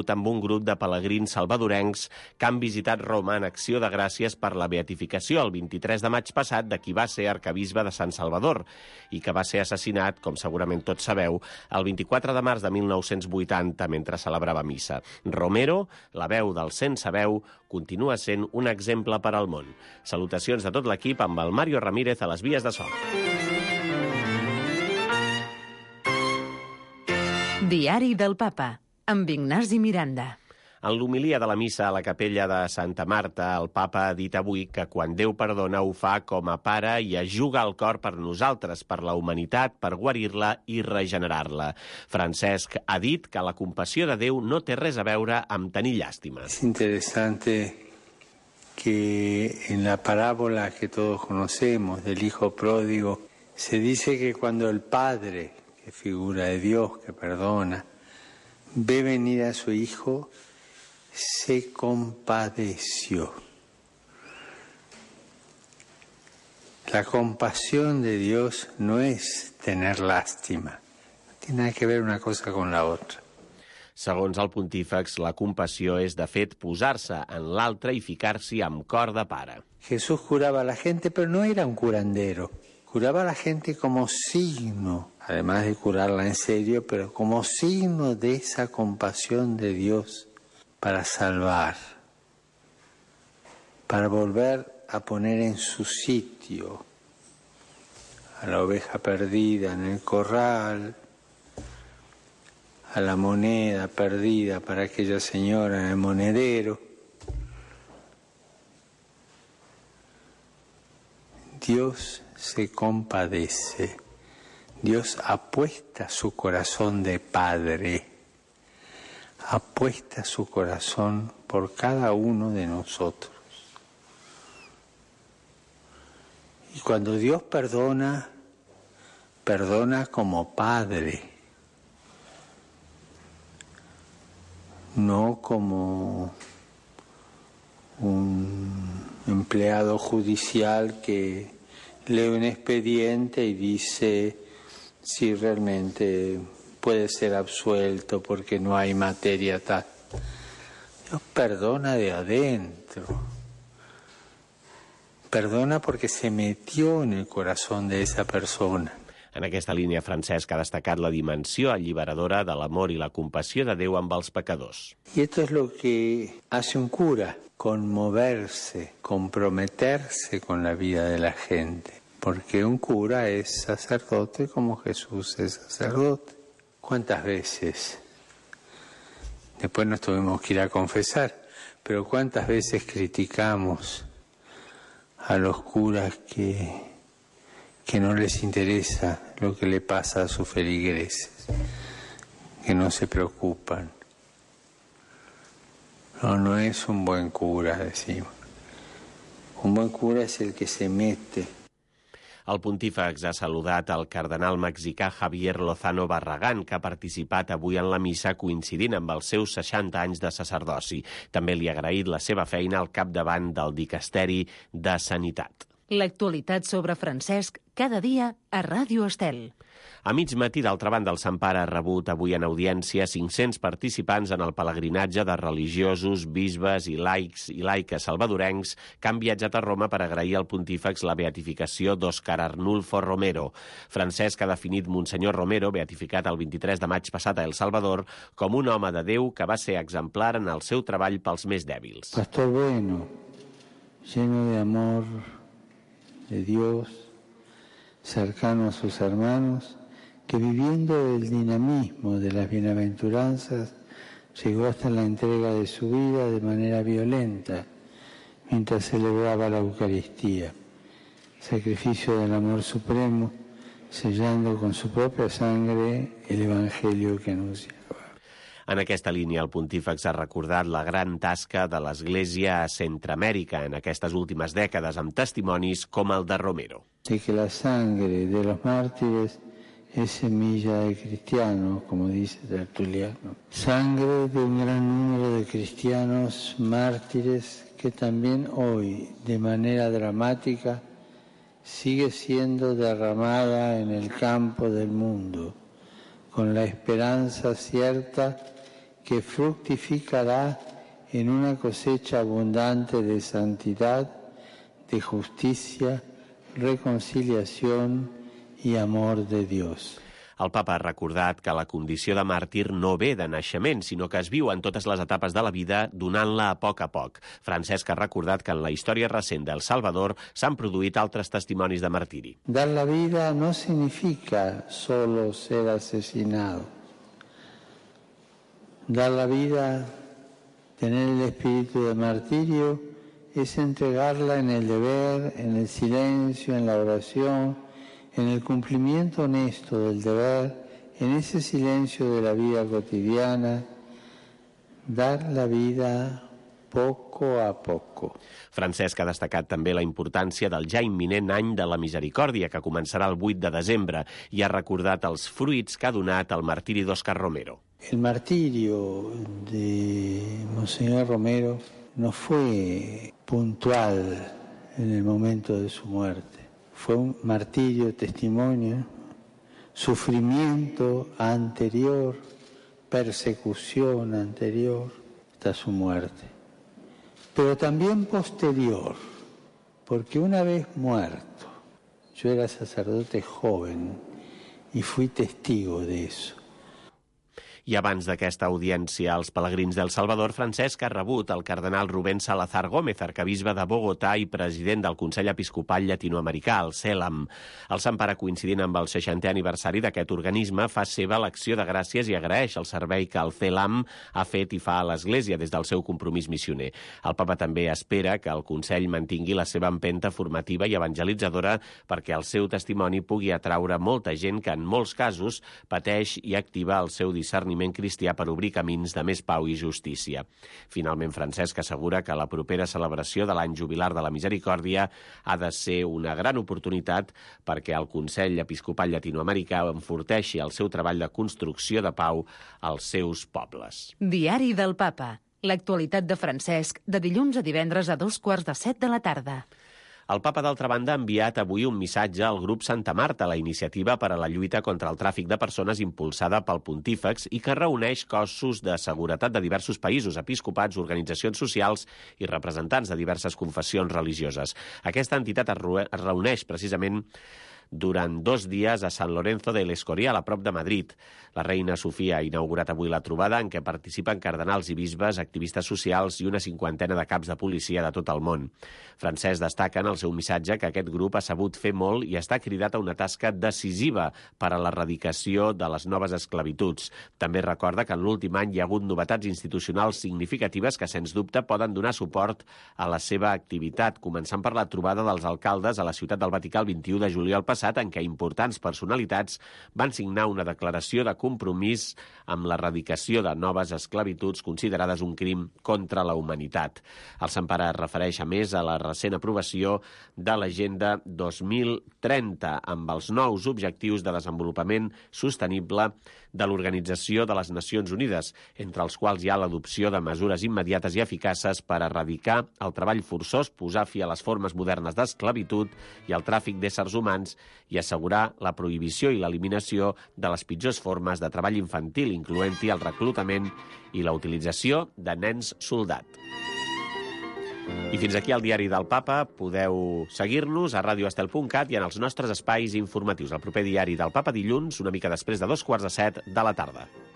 conegut amb un grup de pelegrins salvadorencs que han visitat Roma en acció de gràcies per la beatificació el 23 de maig passat de qui va ser arquebisbe de Sant Salvador i que va ser assassinat, com segurament tots sabeu, el 24 de març de 1980 mentre celebrava missa. Romero, la veu del sense veu, continua sent un exemple per al món. Salutacions de tot l'equip amb el Mario Ramírez a les vies de so. Diari del Papa, amb Ignasi Miranda. En l'homilia de la missa a la capella de Santa Marta, el papa ha dit avui que quan Déu perdona ho fa com a pare i ajuga el cor per nosaltres, per la humanitat, per guarir-la i regenerar-la. Francesc ha dit que la compassió de Déu no té res a veure amb tenir llàstima. Es interesante que en la parábola que todos conocemos del hijo pródigo se dice que cuando el padre, que figura de Dios, que perdona, ve venir a su hijo, se compadeció. La compasión de Dios no es tener lástima, no tiene nada que ver una cosa con la otra. Segons el pontífex, la compassió és, de fet, posar-se en l'altre i ficar-s'hi amb cor de pare. Jesús curaba a la gente, pero no era un curandero. Curaba a la gente como signo, además de curarla en serio, pero como signo de esa compasión de Dios para salvar, para volver a poner en su sitio a la oveja perdida en el corral, a la moneda perdida para aquella señora en el monedero. Dios se compadece, Dios apuesta su corazón de padre, apuesta su corazón por cada uno de nosotros. Y cuando Dios perdona, perdona como padre, no como un empleado judicial que lee un expediente y dice si realmente puede ser absuelto porque no hay materia tal. Dios perdona de adentro. Perdona porque se metió en el corazón de esa persona. En aquesta línia, Francesc ha destacat la dimensió alliberadora de l'amor i la compassió de Déu amb els pecadors. Y esto es lo que hace un cura, conmoverse, comprometerse con la vida de la gente. Porque un cura es sacerdote como Jesús es sacerdote. ¿Cuántas veces? Después nos tuvimos que ir a confesar, pero ¿cuántas veces criticamos a los curas que no les interesa lo que le pasa a sus feligreses, que no se preocupan? No es un buen cura, decimos. Un buen cura es el que se mete. El pontífex ha saludat el cardenal mexicà Javier Lozano Barragán, que ha participat avui en la missa coincidint amb els seus 60 anys de sacerdoci. També li ha agraït la seva feina al capdavant del Dicasteri de Sanitat. L'actualitat sobre Francesc cada dia a Ràdio Estel. A mig matí, d'altra banda, el Sant Pare ha rebut avui en audiència 500 participants en el pelegrinatge de religiosos, bisbes i laics i laiques salvadorencs que han viatjat a Roma per agrair al pontífex la beatificació d'Òscar Arnulfo Romero. Francesc ha definit Monsenyor Romero, beatificat el 23 de maig passat a El Salvador, com un home de Déu que va ser exemplar en el seu treball pels més dèbils. Pastor bueno, lleno de amor de Dios, cercano a sus hermanos, que viviendo el dinamismo de las bienaventuranzas llegó hasta la entrega de su vida de manera violenta mientras celebraba la Eucaristía, sacrificio del amor supremo, sellando con su propia sangre el Evangelio que anunciaba. En aquesta línia, el pontífex ha recordat la gran tasca de l'Església a Centroamèrica en aquestes últimes dècades, amb testimonis com el de Romero. De que la sangre de los mártires es semilla de cristianos, como dice Tertuliano. Sangre de un gran número de cristianos mártires que también hoy, de manera dramática, sigue siendo derramada en el campo del mundo, con la esperanza cierta que fructificará en una cosecha abundante de santidad, de justicia, reconciliación y amor de Dios. El papa ha recordat que la condició de màrtir no ve de naixement, sinó que es viu en totes les etapes de la vida, donant-la a poc. Francesc ha recordat que en la història recent d'El Salvador s'han produït altres testimonis de martiri. Dar la vida no significa solo ser asesinado. Dar la vida, tener el espíritu de martirio, es entregarla en el deber, en el silencio, en la oración, en el cumplimiento honesto del deber, en ese silencio de la vida cotidiana, dar la vida poco a poco. Francesc ha destacat també la importància del ja imminent any de la Misericòrdia, que començarà el 8 de desembre, i ha recordat els fruits que ha donat el martiri d'Óscar Romero. El martirio de Monseñor Romero no fue puntual en el momento de su muerte. Fue un martirio, testimonio, sufrimiento anterior, persecución anterior hasta su muerte. Pero también posterior, porque una vez muerto, yo era sacerdote joven y fui testigo de eso. I abans d'aquesta audiència als pelegrins d'El Salvador, Francesc ha rebut el cardenal Rubén Salazar Gómez, arquebisbe de Bogotà i president del Consell Episcopal Llatinoamericà, el CELAM. El Sant Pare, coincidint amb el 60è aniversari d'aquest organisme, fa seva l'acció de gràcies i agraeix el servei que el CELAM ha fet i fa a l'Església des del seu compromís missioner. El papa també espera que el Consell mantingui la seva empenta formativa i evangelitzadora perquè el seu testimoni pugui atraure molta gent que en molts casos pateix i activa el seu discerniment cristià per obrir camins de més pau i justícia. Finalment, Francesc assegura que la propera celebració de l'any jubilar de la Misericòrdia ha de ser una gran oportunitat perquè el Consell Episcopal Llatinoamericà enforteixi el seu treball de construcció de pau als seus pobles. Diari del Papa. L'actualitat de Francesc, de dilluns a divendres a 7:15 de la tarda. El papa, d'altra banda, ha enviat avui un missatge al grup Santa Marta, la iniciativa per a la lluita contra el tràfic de persones impulsada pel pontífex i que reuneix cossos de seguretat de diversos països, episcopats, organitzacions socials i representants de diverses confessions religioses. Aquesta entitat es reuneix precisament durant 2 dies a San Lorenzo del Escorial, a prop de Madrid. La reina Sofia ha inaugurat avui la trobada en què participen cardenals i bisbes, activistes socials i una 50ena de caps de policia de tot el món. Francesc destaca en el seu missatge que aquest grup ha sabut fer molt i està cridat a una tasca decisiva per a l'erradicació de les noves esclavituds. També recorda que en l'últim any hi ha hagut novetats institucionals significatives que, sens dubte, poden donar suport a la seva activitat, començant per la trobada dels alcaldes a la Ciutat del Vaticà el 21 de juliol passat, en què importants personalitats van signar una declaració de compromís amb l'erradicació de noves esclavituds considerades un crim contra la humanitat. El Sant Pare es refereix, a més, a la recent aprovació de l'Agenda 2030 amb els nous objectius de desenvolupament sostenible de l'Organització de les Nacions Unides, entre els quals hi ha l'adopció de mesures immediates i eficaces per erradicar el treball forçós, posar fi a les formes modernes d'esclavitud i el tràfic d'éssers humans i assegurar la prohibició i l'eliminació de les pitjors formes de treball infantil, incloent-hi el reclutament i la utilització de nens soldat. I fins aquí el Diari del Papa. Podeu seguir-nos a radioestel.cat i en els nostres espais informatius. El proper Diari del Papa dilluns, una mica després de 7:15 de la tarda.